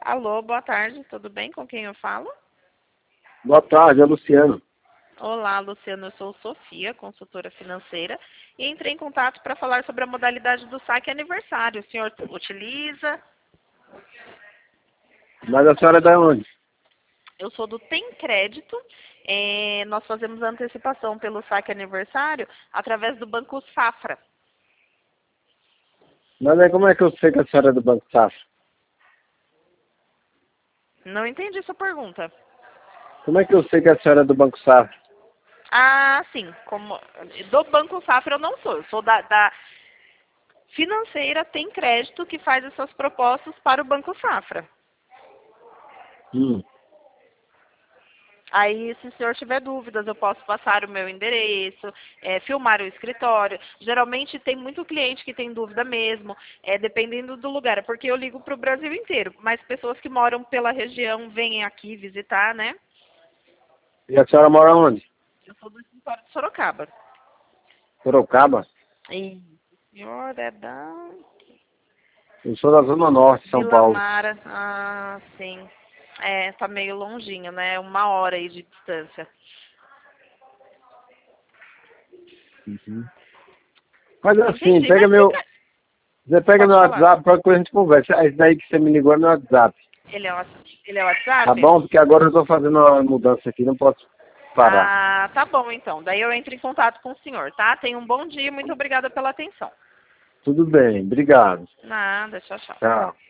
Alô, boa tarde, tudo bem? Com quem eu falo? Boa tarde, é Luciano. Olá, Luciano, eu sou Sofia, consultora financeira, e entrei em contato para falar sobre a modalidade do saque aniversário. O senhor utiliza? Mas a senhora é da onde? Eu sou do Tem Crédito. Nós fazemos a antecipação pelo saque aniversário através do Banco Safra. Mas aí como é que eu sei que a senhora é do Banco Safra? Não entendi sua pergunta. Como é que eu sei que a senhora é do Banco Safra? Ah, sim. Do Banco Safra eu não sou. Eu sou da financeira Tem Crédito que faz essas propostas para o Banco Safra. Hum. Aí, se o senhor tiver dúvidas, eu posso passar o meu endereço, filmar o escritório. Geralmente tem muito cliente que tem dúvida mesmo, dependendo do lugar, é porque eu ligo para o Brasil inteiro, mas pessoas que moram pela região vêm aqui visitar, né? E a senhora mora onde? Eu sou do escritório de Sorocaba. Sorocaba? E o senhor é da Eu sou da Zona Norte, São Vila Paulo. Mara. Ah, sim. Tá meio longinho, né? 1 hora aí de distância. Uhum. Mas assim, Entendi, mas você pega pode meu falar. WhatsApp, qualquer coisa a gente conversa. Esse daí que você me ligou é meu WhatsApp. Ele é Tá WhatsApp? bom? Porque agora eu tô fazendo uma mudança aqui, não posso parar. Ah, tá bom então. Daí eu entro em contato com o senhor, tá? Tenha um bom dia e muito obrigada pela atenção. Tudo bem, obrigado. Nada, tchau, tchau. Tchau.